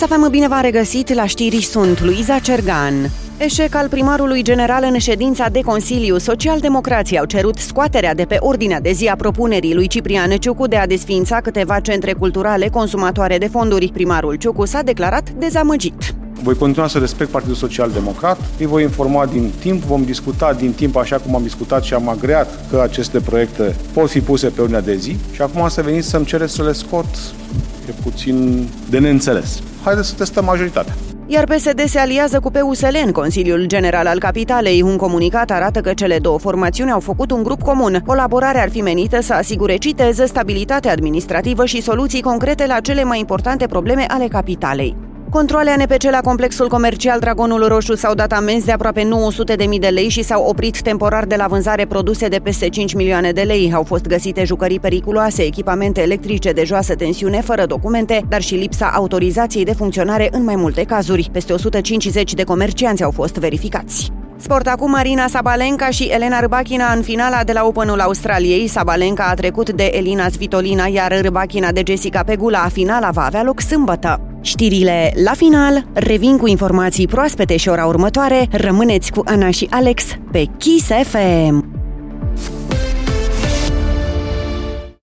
Kiss FM, bine v-am regăsit, la știri sunt Luiza Cergan. Eșec al primarului general în ședința de Consiliu. Socialdemocrații au cerut scoaterea de pe ordinea de zi a propunerii lui Ciprian Ciucu de a desființa câteva centre culturale consumatoare de fonduri. Primarul Ciucu s-a declarat dezamăgit. Voi continua să respect Partidul Social-Democrat, îi voi informa din timp, vom discuta din timp așa cum am discutat și am agreat că aceste proiecte pot fi puse pe ordinea de zi și acum să veniți să-mi cereți să le scot, e puțin de neînțeles. Haideți să testăm majoritatea. Iar PSD se aliază cu PUSL în Consiliul General al Capitalei. Un comunicat arată că cele două formațiuni au făcut un grup comun. Colaborarea ar fi menită să asigure, citez, stabilitate administrativă și soluții concrete la cele mai importante probleme ale capitalei. Controale ANPC la complexul comercial Dragonul Roșu s-au dat amenzi de aproape 900.000 de lei și s-au oprit temporar de la vânzare produse de peste 5 milioane de lei. Au fost găsite jucării periculoase, echipamente electrice de joasă tensiune fără documente, dar și lipsa autorizației de funcționare în mai multe cazuri. Peste 150 de comercianți au fost verificați. Sport acum, Aryna Sabalenka și Elena Rybakina în finala de la Openul Australiei. Sabalenka a trecut de Elina Svitolina, iar Rybakina de Jessica Pegula. Finala va avea loc sâmbătă. Știrile la final revin cu informații proaspete și ora următoare. Rămâneți cu Ana și Alex pe Kiss FM.